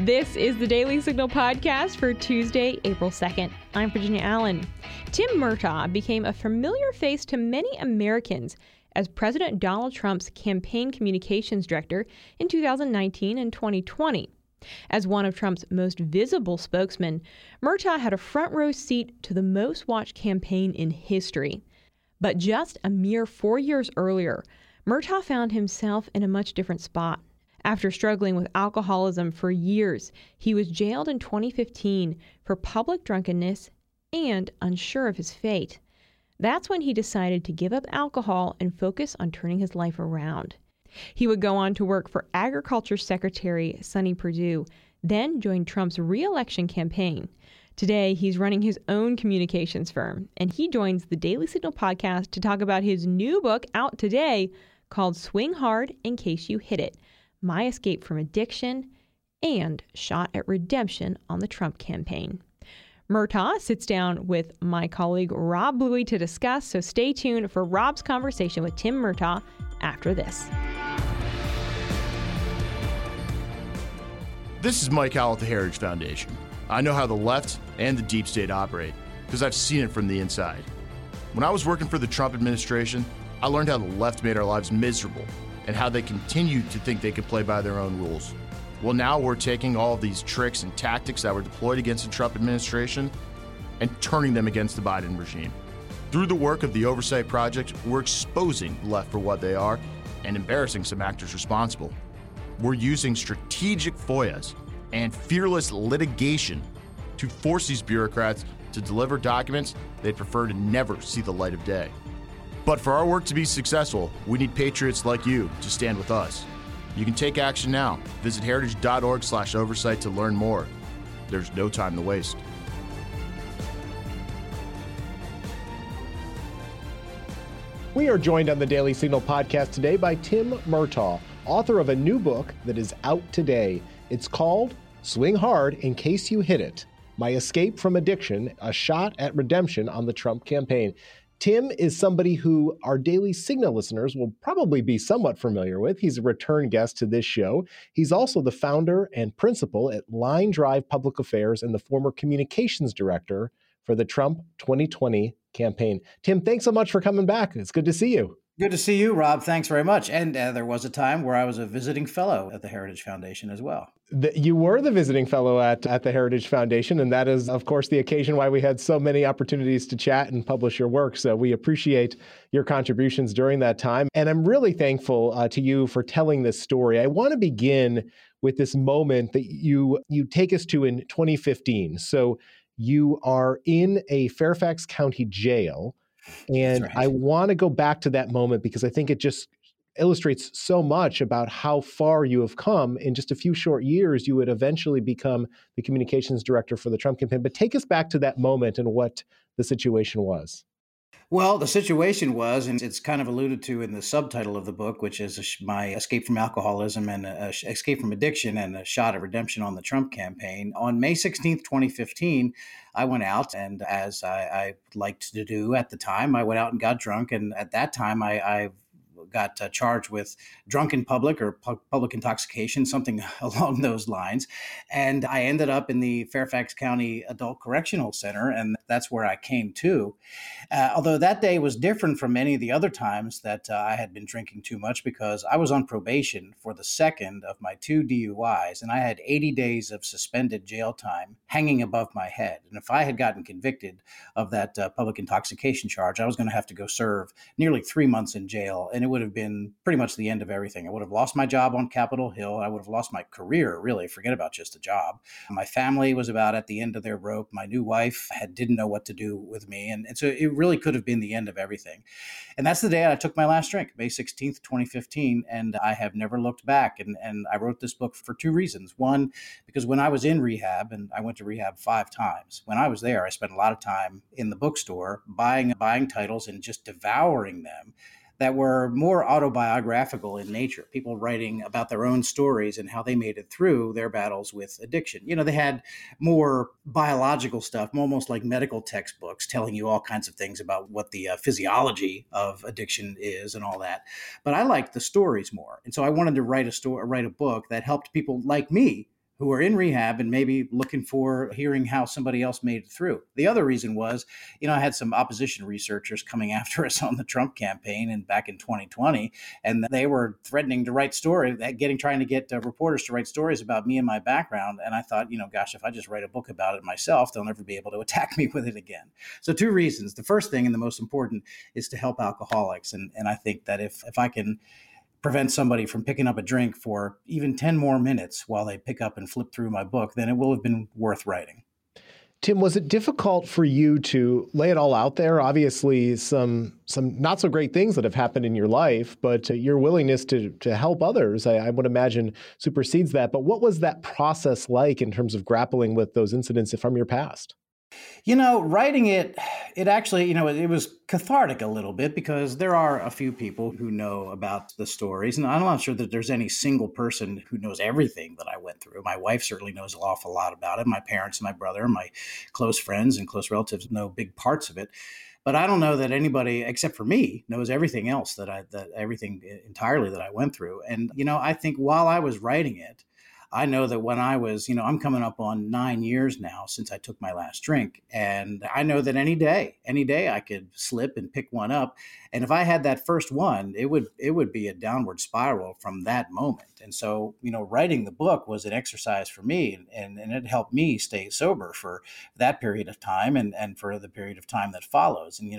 This is the Daily Signal podcast for Tuesday, April 2nd. I'm Virginia Allen. Tim Murtaugh became a familiar face to many Americans as President Donald Trump's campaign communications director in 2019 and 2020. As one of Trump's most visible spokesmen, Murtaugh had a front row seat to the most watched campaign in history. But just a mere 4 years earlier, Murtaugh found himself in a much different spot. After struggling with alcoholism for years, he was jailed in 2015 for public drunkenness and unsure of his fate. That's when he decided to give up alcohol and focus on turning his life around. He would go on to work for Agriculture Secretary Sonny Perdue, then joined Trump's re-election campaign. Today, he's running his own communications firm, and he joins the Daily Signal podcast to talk about his new book out today called Swing Hard in Case You Hit It: My Escape from Addiction and Shot at Redemption on the Trump Campaign. Murtaugh sits down with my colleague Rob Bluey to discuss, so stay tuned for Rob's conversation with Tim Murtaugh after this. This is Mike Howell at the Heritage Foundation. I know how the left and the deep state operate because I've seen it from the inside. When I was working for the Trump administration, I learned how the left made our lives miserable and how they continued to think they could play by their own rules. Well, now we're taking all of these tricks and tactics that were deployed against the Trump administration and turning them against the Biden regime. Through the work of the Oversight Project, we're exposing the left for what they are and embarrassing some actors responsible. We're using strategic FOIAs and fearless litigation to force these bureaucrats to deliver documents they'd prefer to never see the light of day. But for our work to be successful, we need patriots like you to stand with us. You can take action now. Visit heritage.org/oversight to learn more. There's no time to waste. We are joined on the Daily Signal podcast today by Tim Murtaugh, author of a new book that is out today. It's called Swing Hard in Case You Hit It: My Escape from Addiction, A Shot at Redemption on the Trump Campaign. Tim is somebody who our Daily Signal listeners will probably be somewhat familiar with. He's a return guest to this show. He's also the founder and principal at Line Drive Public Affairs and the former communications director for the Trump 2020 campaign. Tim, thanks so much for coming back. It's good to see you. Good to see you, Rob. Thanks very much. And there was a time where I was a visiting fellow at the Heritage Foundation as well. You were the visiting fellow at the Heritage Foundation, and that is, of course, the occasion why we had so many opportunities to chat and publish your work. So we appreciate your contributions during that time. And I'm really thankful to you for telling this story. I want to begin with this moment that you take us to in 2015. So you are in a Fairfax County jail. And right. I want to go back to that moment because I think it just illustrates so much about how far you have come. In just a few short years, you would eventually become the communications director for the Trump campaign. But take us back to that moment and what the situation was. Well, the situation was, and it's kind of alluded to in the subtitle of the book, which is My Escape from Alcoholism and Escape from Addiction and A Shot at Redemption on the Trump Campaign. On May 16th, 2015, I went out, and as I liked to do at the time, I went out and got drunk. And at that time, I got charged with drunken public or public intoxication, something along those lines. And I ended up in the Fairfax County Adult Correctional Center, and that's where I came to. Although that day was different from any of the other times that I had been drinking too much, because I was on probation for the second of my 2 DUIs, and I had 80 days of suspended jail time hanging above my head. And if I had gotten convicted of that public intoxication charge, I was going to have to go serve nearly 3 months in jail, and it would have been pretty much the end of everything. I would have lost my job on Capitol Hill. I would have lost my career, really. Forget about just a job. My family was about at the end of their rope. My new wife didn't know what to do with me. And so it really could have been the end of everything. And that's the day I took my last drink, May 16th, 2015. And I have never looked back. And I wrote this book for two reasons. One, because when I was in rehab, and I went to rehab 5 times, when I was there, I spent a lot of time in the bookstore buying titles and just devouring them that were more autobiographical in nature, people writing about their own stories and how they made it through their battles with addiction. You know, they had more biological stuff, almost like medical textbooks telling you all kinds of things about what the physiology of addiction is and all that. But I liked the stories more. And so I wanted to write a book that helped people like me who are in rehab and maybe looking for hearing how somebody else made it through. The other reason was, I had some opposition researchers coming after us on the Trump campaign and back in 2020, and they were threatening to write trying to get reporters to write stories about me and my background. And I thought, gosh, if I just write a book about it myself, they'll never be able to attack me with it again. So 2 reasons. The first thing, and the most important, is to help alcoholics. And I think that if I can prevent somebody from picking up a drink for even 10 more minutes while they pick up and flip through my book, then it will have been worth writing. Tim, was it difficult for you to lay it all out there? Obviously, some not so great things that have happened in your life, but your willingness to help others, I would imagine, supersedes that. But what was that process like in terms of grappling with those incidents from your past? Writing it actually, it was cathartic a little bit, because there are a few people who know about the stories. And I'm not sure that there's any single person who knows everything that I went through. My wife certainly knows an awful lot about it. My parents and my brother, my close friends and close relatives know big parts of it. But I don't know that anybody, except for me, knows everything else everything entirely that I went through. And, I think while I was writing it, I know that when I was, I'm coming up on 9 years now since I took my last drink. And I know that any day I could slip and pick one up. And if I had that first one, it would be a downward spiral from that moment. And so, writing the book was an exercise for me, and it helped me stay sober for that period of time and for the period of time that follows. And,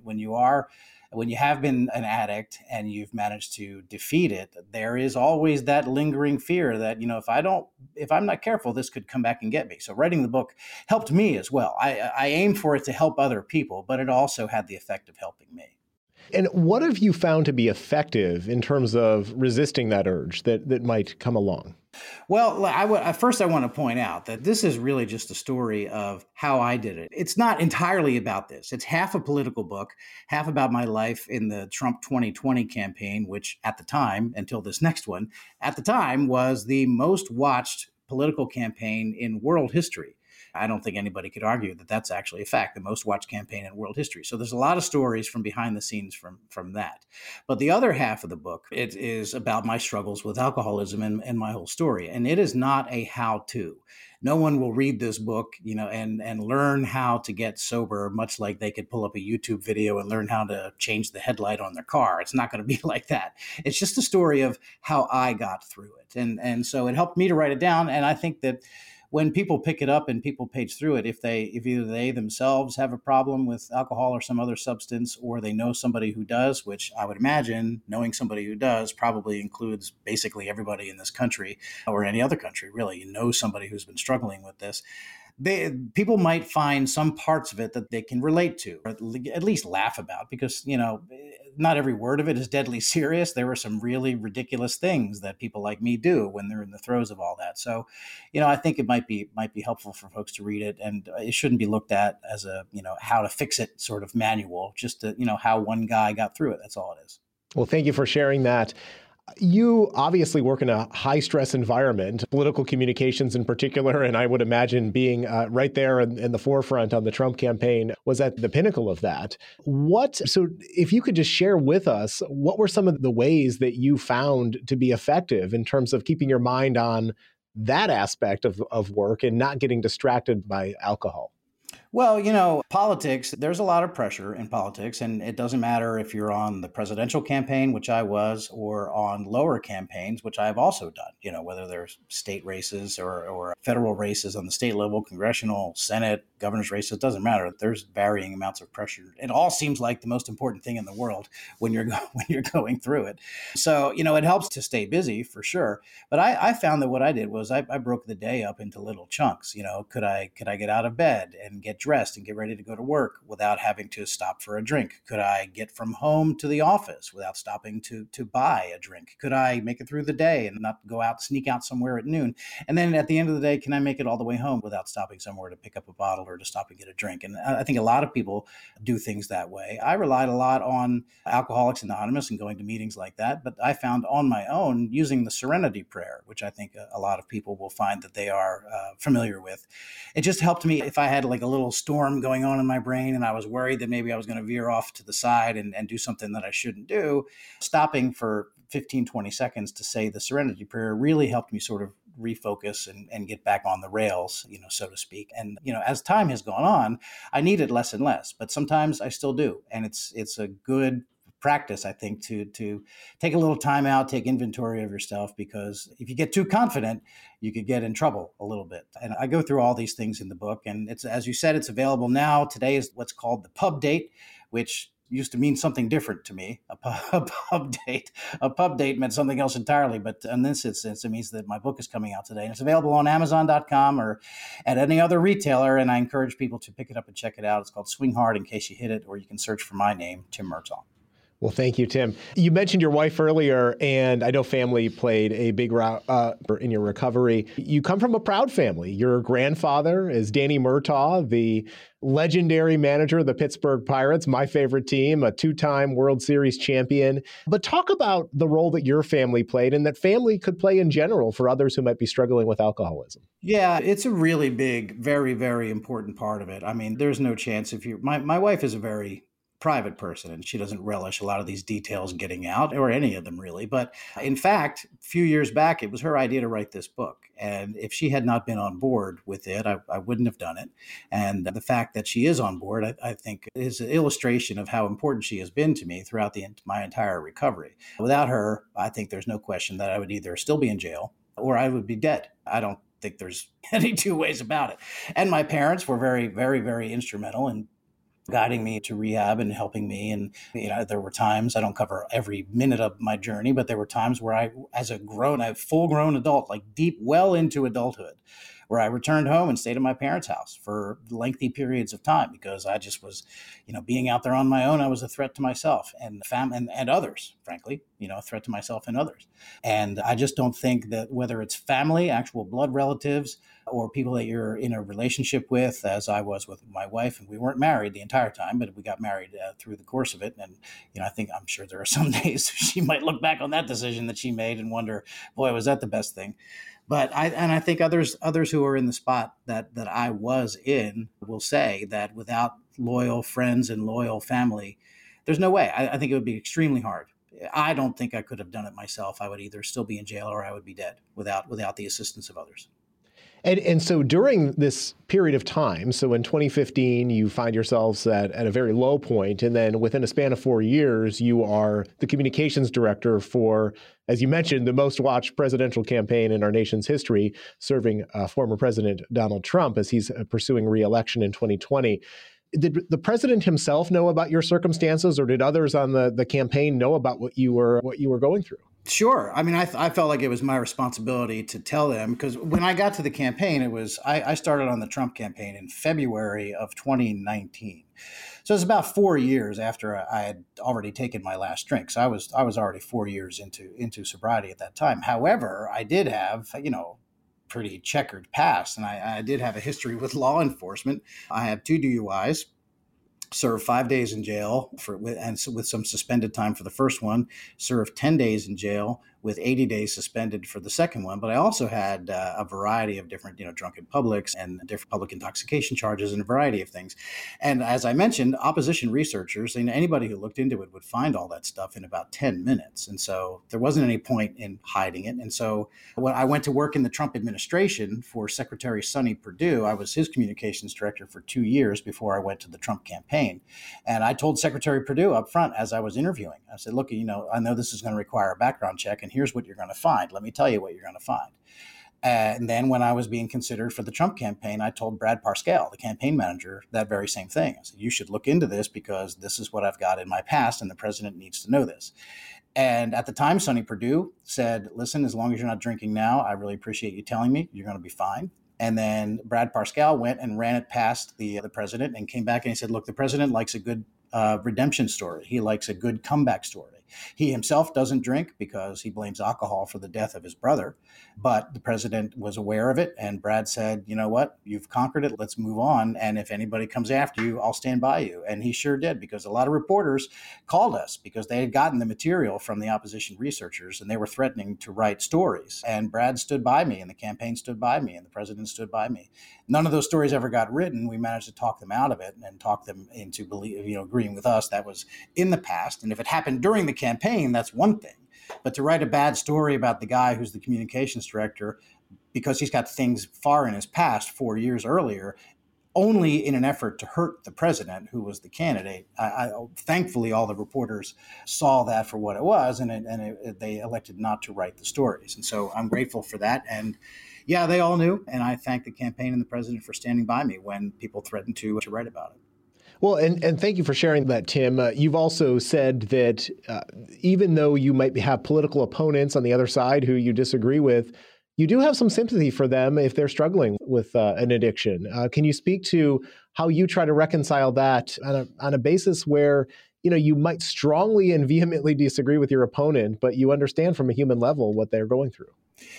when you have been an addict and you've managed to defeat it, there is always that lingering fear that, if I'm not careful, this could come back and get me. So writing the book helped me as well. I aim for it to help other people, but it also had the effect of helping me. And what have you found to be effective in terms of resisting that urge that might come along? Well, first I want to point out that this is really just a story of how I did it. It's not entirely about this. It's half a political book, half about my life in the Trump 2020 campaign, which at the time, until this next one, at the time was the most watched political campaign in world history. I don't think anybody could argue that that's actually a fact, the most watched campaign in world history. So there's a lot of stories from behind the scenes from that. But the other half of the book, it is about my struggles with alcoholism and my whole story. And it is not a how-to. No one will read this book, and learn how to get sober, much like they could pull up a YouTube video and learn how to change the headlight on their car. It's not going to be like that. It's just a story of how I got through it. And so it helped me to write it down. And I think that when people pick it up and people page through it, if either they themselves have a problem with alcohol or some other substance, or they know somebody who does, which I would imagine knowing somebody who does probably includes basically everybody in this country or any other country, really, somebody who's been struggling with this. People might find some parts of it that they can relate to, or at least laugh about, because, not every word of it is deadly serious. There are some really ridiculous things that people like me do when they're in the throes of all that. So, I think it might be helpful for folks to read it, and it shouldn't be looked at as a, how to fix it sort of manual, just to, how one guy got through it. That's all it is. Well, thank you for sharing that. You obviously work in a high-stress environment, political communications in particular, and I would imagine being right there in the forefront on the Trump campaign was at the pinnacle of that. So if you could just share with us, what were some of the ways that you found to be effective in terms of keeping your mind on that aspect of work and not getting distracted by alcohol? Well, politics, there's a lot of pressure in politics, and it doesn't matter if you're on the presidential campaign, which I was, or on lower campaigns, which I've also done, whether they're state races or federal races on the state level, congressional, Senate, governor's races, it doesn't matter. There's varying amounts of pressure. It all seems like the most important thing in the world when you're going through it. So, it helps to stay busy for sure. But I found that what I did was I broke the day up into little chunks. Could I get out of bed and get dressed and get ready to go to work without having to stop for a drink? Could I get from home to the office without stopping to buy a drink? Could I make it through the day and not sneak out somewhere at noon? And then at the end of the day, can I make it all the way home without stopping somewhere to pick up a bottle or to stop and get a drink? And I think a lot of people do things that way. I relied a lot on Alcoholics Anonymous and going to meetings like that, but I found on my own using the Serenity Prayer, which I think a lot of people will find that they are familiar with. It just helped me if I had like a little storm going on in my brain and I was worried that maybe I was going to veer off to the side and do something that I shouldn't do. Stopping for 15, 20 seconds to say the Serenity Prayer really helped me sort of refocus and get back on the rails, so to speak. And, as time has gone on, I need it less and less, but sometimes I still do. And it's a good practice, I think, to take a little time out, take inventory of yourself, because if you get too confident, you could get in trouble a little bit. And I go through all these things in the book, and it's, as you said, it's available now. Today is what's called the pub date, which used to mean something different to me. A pub date meant something else entirely, but in this instance, it means that my book is coming out today, and it's available on Amazon.com or at any other retailer. And I encourage people to pick it up and check it out. It's called Swing Hard in Case You Hit It, or you can search for my name, Tim Murtaugh. Well, thank you, Tim. You mentioned your wife earlier, and I know family played a big role in your recovery. You come from a proud family. Your grandfather is Danny Murtaugh, the legendary manager of the Pittsburgh Pirates, my favorite team, a two-time World Series champion. But talk about the role that your family played and that family could play in general for others who might be struggling with alcoholism. Yeah, it's a really big, very, very important part of it. I mean, there's no chance if you, my wife is a very private person, and she doesn't relish a lot of these details getting out, or any of them really. But in fact, a few years back, it was her idea to write this book. And if she had not been on board with it, I wouldn't have done it. And the fact that she is on board, I think, is an illustration of how important she has been to me throughout my entire recovery. Without her, I think there's no question that I would either still be in jail or I would be dead. I don't think there's any two ways about it. And my parents were very, very, very instrumental in guiding me to rehab and helping me. And, there were times, I don't cover every minute of my journey, but there were times where I, as a full grown adult, like deep, well into adulthood, where I returned home and stayed at my parents' house for lengthy periods of time because I just was, being out there on my own. I was a threat to myself and and others, frankly, a threat to myself and others. And I just don't think that whether it's family, actual blood relatives, or people that you're in a relationship with, as I was with my wife, and we weren't married the entire time, but we got married through the course of it. And, I'm sure there are some days she might look back on that decision that she made and wonder, boy, was that the best thing? But I think others who are in the spot that I was in will say that without loyal friends and loyal family, there's no way. I think it would be extremely hard. I don't think I could have done it myself. I would either still be in jail or I would be dead without the assistance of others. And so during this period of time, so in 2015, you find yourselves at a very low point, and then within a span of 4 years, you are the communications director for, as you mentioned, the most watched presidential campaign in our nation's history, serving former President Donald Trump as he's pursuing re-election in 2020. Did the president himself know about your circumstances, or did others on the campaign know about what you were going through? Sure. I mean, I felt like it was my responsibility to tell them, because when I got to the campaign, I started on the Trump campaign in February of 2019. So it's about 4 years after I had already taken my last drink. So I was already 4 years into sobriety at that time. However, I did have, pretty checkered past, and I did have a history with law enforcement. I had 2 DUIs. Served 5 days in jail with some suspended time for the first one, served 10 days in jail with 80 days suspended for the second one. But I also had a variety of different, drunken publics and different public intoxication charges and a variety of things. And as I mentioned, opposition researchers and anybody who looked into it would find all that stuff in about 10 minutes. And so there wasn't any point in hiding it. And so when I went to work in the Trump administration for Secretary Sonny Perdue, I was his communications director for 2 years before I went to the Trump campaign. And I told Secretary Perdue up front as I was interviewing, I said, look, I know this is going to require a background check, and here's what you're going to find. Let me tell you what you're going to find. And then when I was being considered for the Trump campaign, I told Brad Parscale, the campaign manager, that very same thing. I said, you should look into this because this is what I've got in my past, and the president needs to know this. And at the time, Sonny Perdue said, listen, as long as you're not drinking now, I really appreciate you telling me. You're going to be fine. And then Brad Parscale went and ran it past the president and came back and he said, look, the president likes a good redemption story. He likes a good comeback story. He himself doesn't drink because he blames alcohol for the death of his brother. But the president was aware of it. And Brad said, you know what? You've conquered it. Let's move on. And if anybody comes after you, I'll stand by you. And he sure did, because a lot of reporters called us because they had gotten the material from the opposition researchers and they were threatening to write stories. And Brad stood by me and the campaign stood by me and the president stood by me. None of those stories ever got written. We managed to talk them out of it and talk them into agreeing with us. That was in the past. And if it happened during the campaign, that's one thing. But to write a bad story about the guy who's the communications director because he's got things far in his past 4 years earlier, only in an effort to hurt the president, who was the candidate. Thankfully, all the reporters saw that for what it was, and they elected not to write the stories. And so I'm grateful for that. And yeah, they all knew. And I thank the campaign and the president for standing by me when people threatened to write about it. Well, and thank you for sharing that, Tim. You've also said that even though you might have political opponents on the other side who you disagree with, you do have some sympathy for them if they're struggling with an addiction. Can you speak to how you try to reconcile that on a basis where, you might strongly and vehemently disagree with your opponent, but you understand from a human level what they're going through?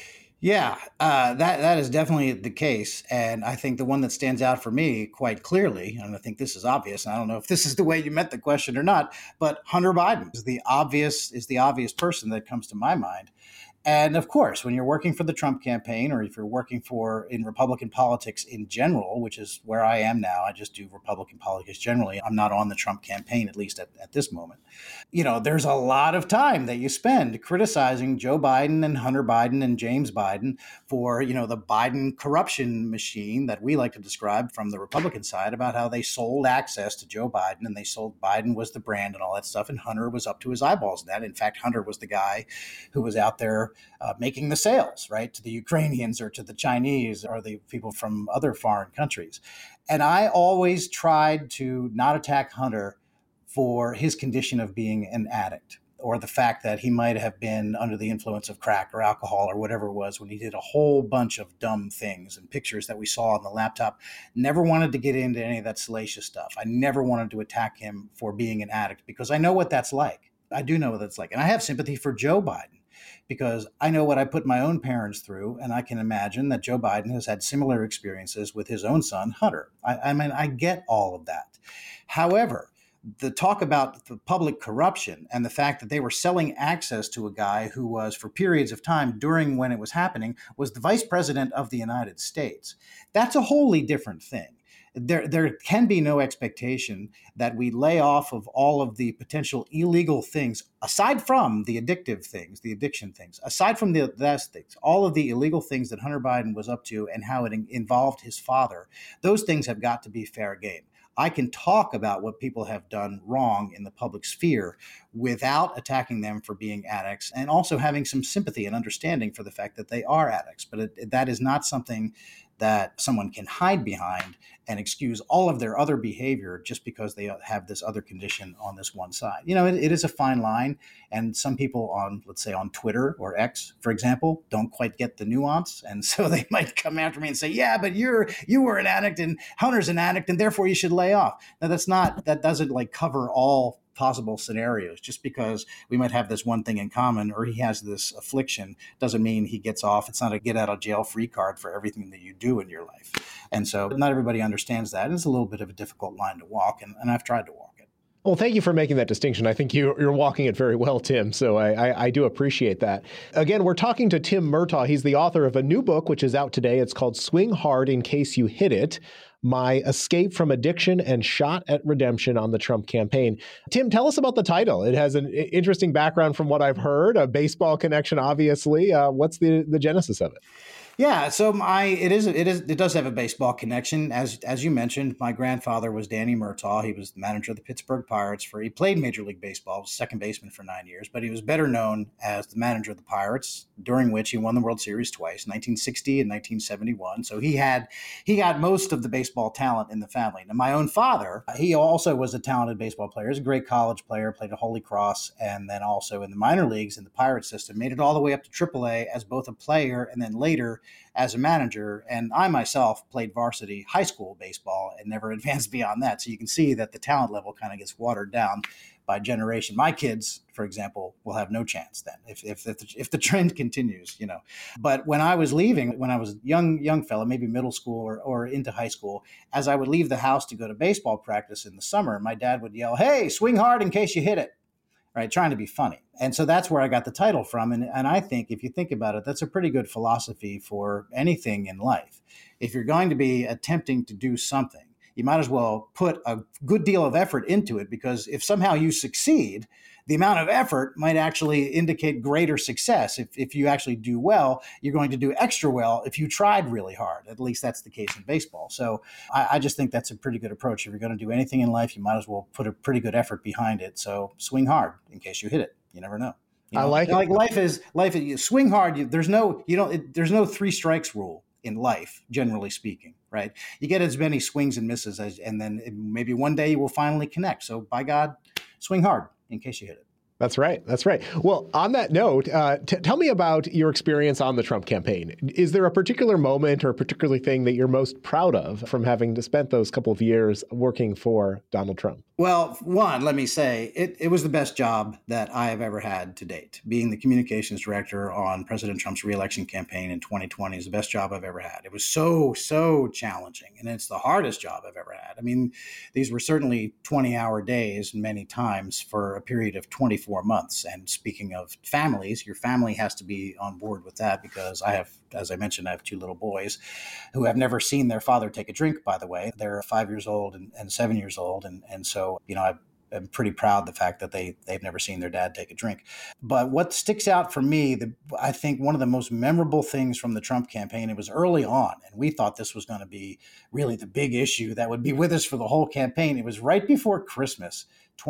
Yeah, that is definitely the case. And I think the one that stands out for me quite clearly, and I think this is obvious, and I don't know if this is the way you meant the question or not, but Hunter Biden is the obvious person that comes to my mind. And of course, when you're working for the Trump campaign, or if you're working in Republican politics in general, which is where I am now, I just do Republican politics generally. I'm not on the Trump campaign, at least at this moment. There's a lot of time that you spend criticizing Joe Biden and Hunter Biden and James Biden for, the Biden corruption machine that we like to describe from the Republican side, about how they sold access to Joe Biden, and they sold Biden was the brand and all that stuff. And Hunter was up to his eyeballs in that. In fact, Hunter was the guy who was out there making the sales, right, to the Ukrainians or to the Chinese or the people from other foreign countries. And I always tried to not attack Hunter for his condition of being an addict, or the fact that he might have been under the influence of crack or alcohol or whatever it was when he did a whole bunch of dumb things and pictures that we saw on the laptop. Never wanted to get into any of that salacious stuff. I never wanted to attack him for being an addict, because I know what that's like. I do know what that's like. And I have sympathy for Joe Biden, because I know what I put my own parents through, and I can imagine that Joe Biden has had similar experiences with his own son, Hunter. I mean, I get all of that. However, the talk about the public corruption and the fact that they were selling access to a guy who was, for periods of time during when it was happening, was the vice president of the United States, that's a wholly different thing. There can be no expectation that we lay off of all of the potential illegal things, aside from the addictive things, the addiction things, aside from those things, all of the illegal things that Hunter Biden was up to and how it involved his father. Those things have got to be fair game. I can talk about what people have done wrong in the public sphere without attacking them for being addicts, and also having some sympathy and understanding for the fact that they are addicts. But that is not something that someone can hide behind and excuse all of their other behavior just because they have this other condition on this one side. It is a fine line. And some people on, let's say, on Twitter or X, for example, don't quite get the nuance. And so they might come after me and say, yeah, but you were an addict and Hunter's an addict, and therefore you should lay off. Now, that doesn't cover all possible scenarios. Just because we might have this one thing in common, or he has this affliction, doesn't mean he gets off. It's not a get out of jail free card for everything that you do in your life. And so not everybody understands that. And it's a little bit of a difficult line to walk, and I've tried to walk it. Well, thank you for making that distinction. I think you're walking it very well, Tim. So I do appreciate that. Again, we're talking to Tim Murtaugh. He's the author of a new book, which is out today. It's called Swing Hard in Case You Hit It: My Escape from Addiction and Shot at Redemption on the Trump Campaign. Tim, tell us about the title. It has an interesting background from what I've heard, a baseball connection, obviously. What's the genesis of it? Yeah, so it does have a baseball connection. As you mentioned, my grandfather was Danny Murtaugh. He was the manager of the Pittsburgh Pirates he played Major League Baseball, was second baseman for 9 years, but he was better known as the manager of the Pirates, during which he won the World Series twice, 1960 and 1971. So he got most of the baseball talent in the family. Now, my own father, he also was a talented baseball player. He was a great college player, played at Holy Cross, and then also in the minor leagues in the Pirate system, made it all the way up to AAA as both a player and then later as a manager. And I myself played varsity high school baseball and never advanced beyond that. So you can see that the talent level kind of gets watered down by generation. My kids, for example, will have no chance then if the trend continues, But when I was leaving, when I was a young fella, maybe middle school or into high school, as I would leave the house to go to baseball practice in the summer, my dad would yell, "Hey, swing hard in case you hit it." Right, trying to be funny. And so that's where I got the title from. And I think if you think about it, that's a pretty good philosophy for anything in life. If you're going to be attempting to do something, you might as well put a good deal of effort into it, because if somehow you succeed, the amount of effort might actually indicate greater success. If you actually do well, you're going to do extra well if you tried really hard. At least that's the case in baseball. So I just think that's a pretty good approach. If you're going to do anything in life, you might as well put a pretty good effort behind it. So swing hard in case you hit it. You never know. I like it. Like life is, you swing hard. There's no 3 strikes rule in life, generally speaking, right? You get as many swings and misses and then maybe one day you will finally connect. So by God, swing hard in case you hit it. That's right. That's right. Well, on that note, tell me about your experience on the Trump campaign. Is there a particular moment or a particular thing that you're most proud of from having spent those couple of years working for Donald Trump? Well, one, let me say, it was the best job that I have ever had to date. Being the communications director on President Trump's reelection campaign in 2020 is the best job I've ever had. It was so challenging, and it's the hardest job I've ever had. I mean, these were certainly 20-hour days many times for a period of 24 months. And speaking of families, your family has to be on board with that, because as I mentioned, I have 2 little boys who have never seen their father take a drink, by the way. They're 5 years old and 7 years old. And so, I'm pretty proud of the fact that they've never seen their dad take a drink. But what sticks out for me, I think one of the most memorable things from the Trump campaign, it was early on, and we thought this was going to be really the big issue that would be with us for the whole campaign. It was right before Christmas,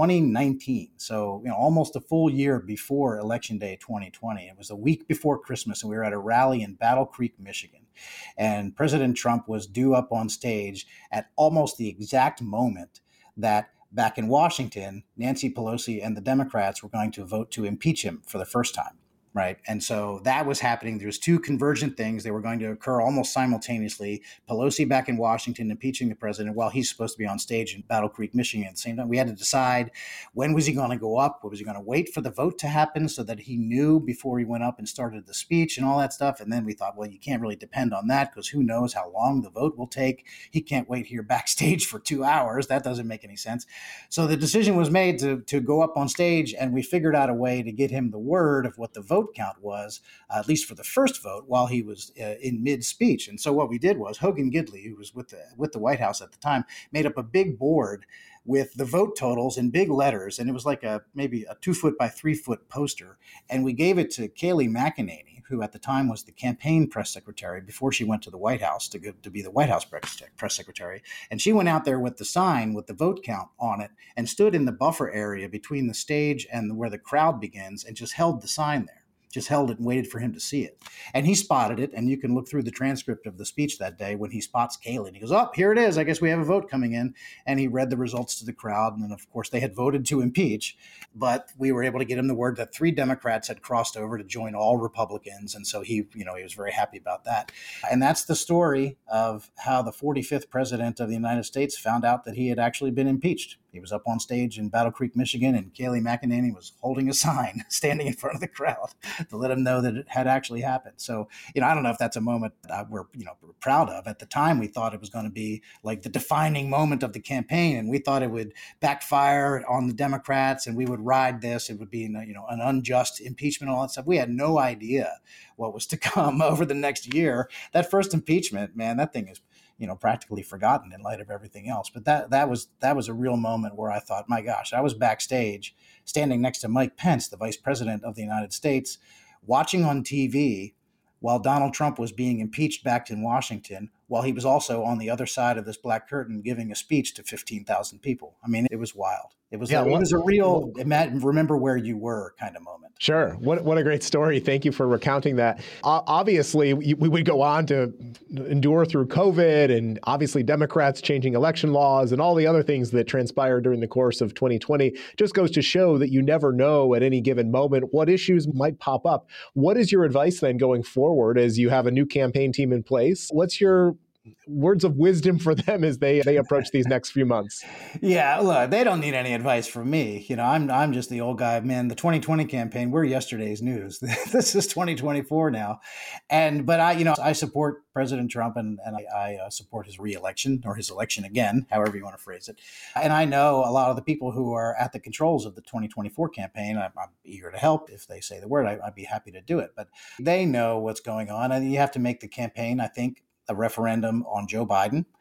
2019. So, almost a full year before Election Day 2020. It was a week before Christmas, and we were at a rally in Battle Creek, Michigan. And President Trump was due up on stage at almost the exact moment that back in Washington, Nancy Pelosi and the Democrats were going to vote to impeach him for the first time. Right. And so that was happening. There was 2 convergent things. They were going to occur almost simultaneously. Pelosi back in Washington impeaching the president while he's supposed to be on stage in Battle Creek, Michigan at the same time. We had to decide, when was he going to go up? Was he going to wait for the vote to happen so that he knew before he went up and started the speech and all that stuff? And then we thought, well, you can't really depend on that, because who knows how long the vote will take. He can't wait here backstage for 2 hours. That doesn't make any sense. So the decision was made to go up on stage, and we figured out a way to get him the word of what the vote count was, at least for the first vote, while he was in mid-speech. And so what we did was, Hogan Gidley, who was with the White House at the time, made up a big board with the vote totals in big letters, and it was like maybe a 2-foot by 3-foot poster. And we gave it to Kayleigh McEnany, who at the time was the campaign press secretary before she went to the White House to be the White House press secretary. And she went out there with the sign with the vote count on it and stood in the buffer area between the stage and where the crowd begins and just held the sign there. Just held it and waited for him to see it. And he spotted it, and you can look through the transcript of the speech that day when he spots Kayleigh. He goes, oh, here it is. I guess we have a vote coming in. And he read the results to the crowd. And then, of course, they had voted to impeach. But we were able to get him the word that 3 Democrats had crossed over to join all Republicans. And so he was very happy about that. And that's the story of how the 45th president of the United States found out that he had actually been impeached. He was up on stage in Battle Creek, Michigan, and Kayleigh McEnany was holding a sign, standing in front of the crowd to let him know that it had actually happened. So, I don't know if that's a moment that we're proud of. At the time, we thought it was going to be like the defining moment of the campaign, and we thought it would backfire on the Democrats, and we would ride this. It would be, an unjust impeachment, all that stuff. We had no idea what was to come over the next year. That first impeachment, man, that thing is practically forgotten in light of everything else. But that was a real moment where I thought, my gosh, I was backstage standing next to Mike Pence, the vice president of the United States, watching on TV while Donald Trump was being impeached back in Washington, while he was also on the other side of this black curtain giving a speech to 15,000 people. I mean, it was wild. It was a real remember where you were kind of moment. Sure. What a great story. Thank you for recounting that. Obviously, we would go on to endure through COVID and obviously Democrats changing election laws and all the other things that transpired during the course of 2020. Just goes to show that you never know at any given moment what issues might pop up. What is your advice then going forward as you have a new campaign team in place? What's your words of wisdom for them as they approach these next few months? Yeah, look, they don't need any advice from me. I'm just the old guy, man. The 2020 campaign, we're yesterday's news. This is 2024 now. But I support President Trump and I support his reelection or his election again, however you want to phrase it. And I know a lot of the people who are at the controls of the 2024 campaign. I'm eager to help. If they say the word, I'd be happy to do it. But they know what's going on. And you have to make the campaign, I think, a referendum on Joe Biden.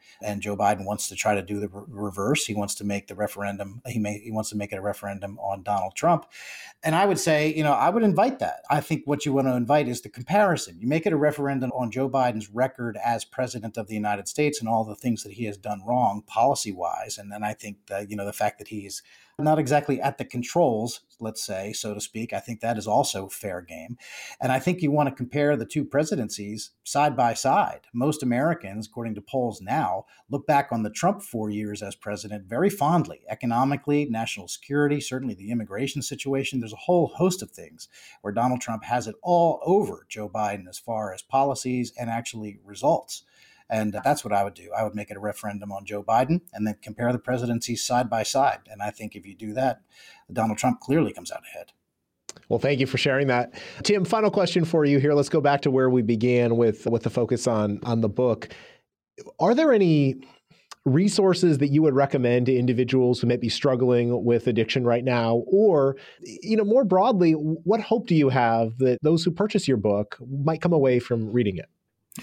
And Joe Biden wants to try to do the reverse. He wants to make the referendum. He wants to make it a referendum on Donald Trump. And I would say, I would invite that. I think what you want to invite is the comparison. You make it a referendum on Joe Biden's record as president of the United States and all the things that he has done wrong policy-wise. And then I think that, the fact that he's not exactly at the controls, let's say, so to speak, I think that is also fair game. And I think you want to compare the two presidencies side by side. Most Americans, according to polls now, look back on the Trump 4 years as president very fondly. Economically, national security, certainly the immigration situation. There's a whole host of things where Donald Trump has it all over Joe Biden as far as policies and actually results. And that's what I would do. I would make it a referendum on Joe Biden and then compare the presidencies side by side. And I think if you do that, Donald Trump clearly comes out ahead. Well, thank you for sharing that. Tim, final question for you here. Let's go back to where we began with the focus on the book. Are there any resources that you would recommend to individuals who may be struggling with addiction right now? Or, more broadly, what hope do you have that those who purchase your book might come away from reading it?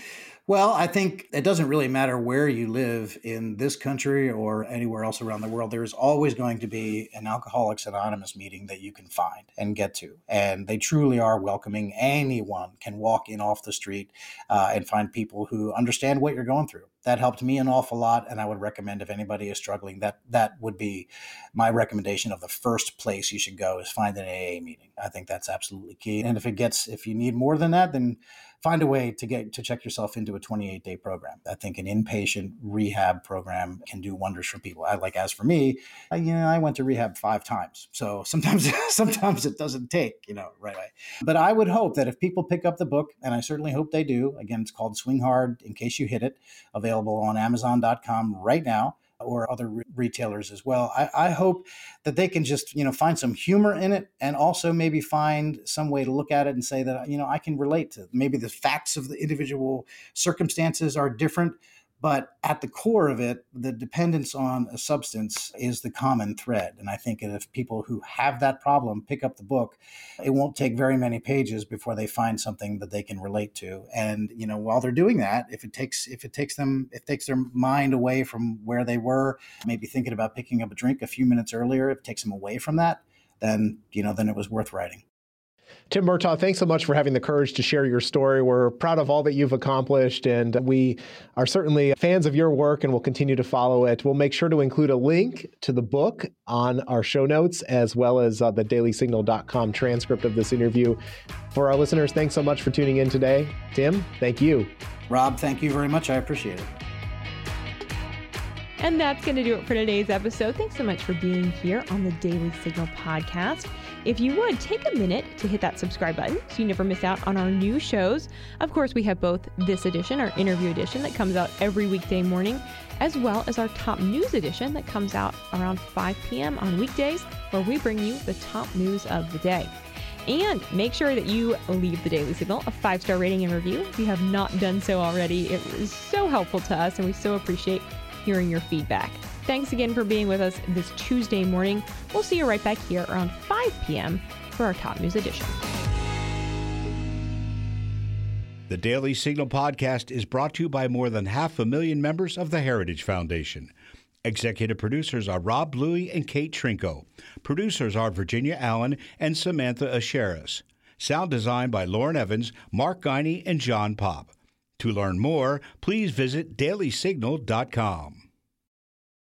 Well, I think it doesn't really matter where you live in this country or anywhere else around the world. There's always going to be an Alcoholics Anonymous meeting that you can find and get to. And they truly are welcoming. Anyone can walk in off the street and find people who understand what you're going through. That helped me an awful lot. And I would recommend if anybody is struggling, that would be my recommendation of the first place you should go is find an AA meeting. I think that's absolutely key. And if you need more than that, then find a way to check yourself into a 28-day program. I think an inpatient rehab program can do wonders for people. As for me, I went to rehab 5 times. So sometimes it doesn't take, right away. But I would hope that if people pick up the book, and I certainly hope they do, again, it's called Swing Hard in Case You Hit It, available on Amazon.com right now, or other retailers as well. I hope that they can just, find some humor in it and also maybe find some way to look at it and say that, I can relate to maybe the facts of the individual circumstances are different, but at the core of it, the dependence on a substance is the common thread. And I think that if people who have that problem pick up the book, it won't take very many pages before they find something that they can relate to. And, while they're doing that, if it takes their mind away from where they were, maybe thinking about picking up a drink a few minutes earlier, if it takes them away from that, then it was worth writing. Tim Murtaugh, thanks so much for having the courage to share your story. We're proud of all that you've accomplished, and we are certainly fans of your work and will continue to follow it. We'll make sure to include a link to the book on our show notes, as well as the dailysignal.com transcript of this interview. For our listeners, thanks so much for tuning in today. Tim, thank you. Rob, thank you very much. I appreciate it. And that's going to do it for today's episode. Thanks so much for being here on the Daily Signal podcast. If you would, take a minute to hit that subscribe button so you never miss out on our new shows. Of course, we have both this edition, our interview edition, that comes out every weekday morning, as well as our top news edition that comes out around 5 p.m. on weekdays, where we bring you the top news of the day. And make sure that you leave the Daily Signal a 5-star rating and review if you have not done so already. It is so helpful to us, and we so appreciate hearing your feedback. Thanks again for being with us this Tuesday morning. We'll see you right back here around 5 p.m. for our top news edition. The Daily Signal podcast is brought to you by more than 500,000 members of the Heritage Foundation. Executive producers are Rob Bluey and Kate Trinko. Producers are Virginia Allen and Samantha Asheris. Sound design by Lauren Evans, Mark Guiney, and John Pop. To learn more, please visit dailysignal.com.